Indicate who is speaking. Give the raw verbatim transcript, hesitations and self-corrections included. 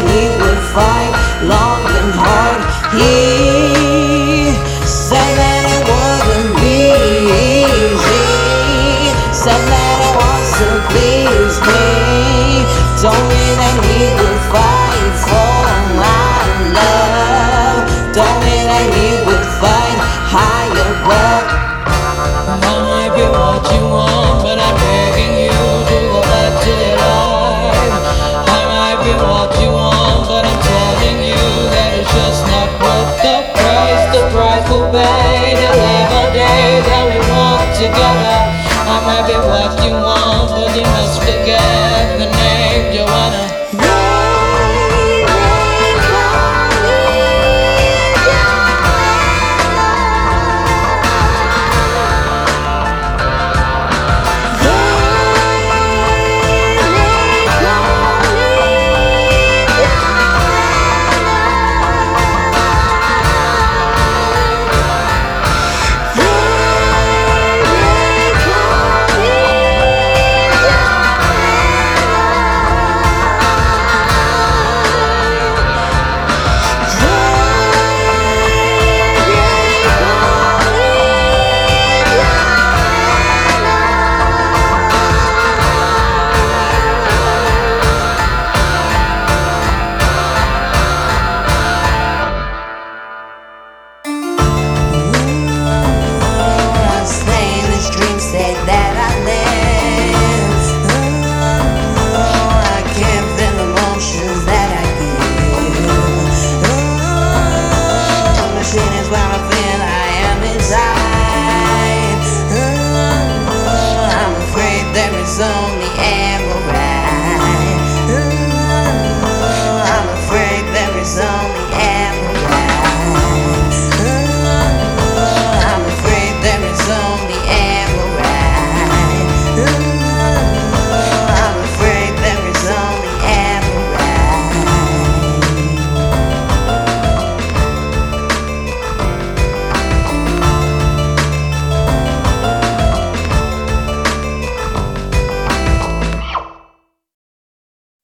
Speaker 1: that he would fight long and hard. He said that it wouldn't be easy, said that it wants to please me, told me that he would fight for my love, told me that he would fight high above.
Speaker 2: I might be what you want, but I'm begging you to go back to your life. I might be what you want.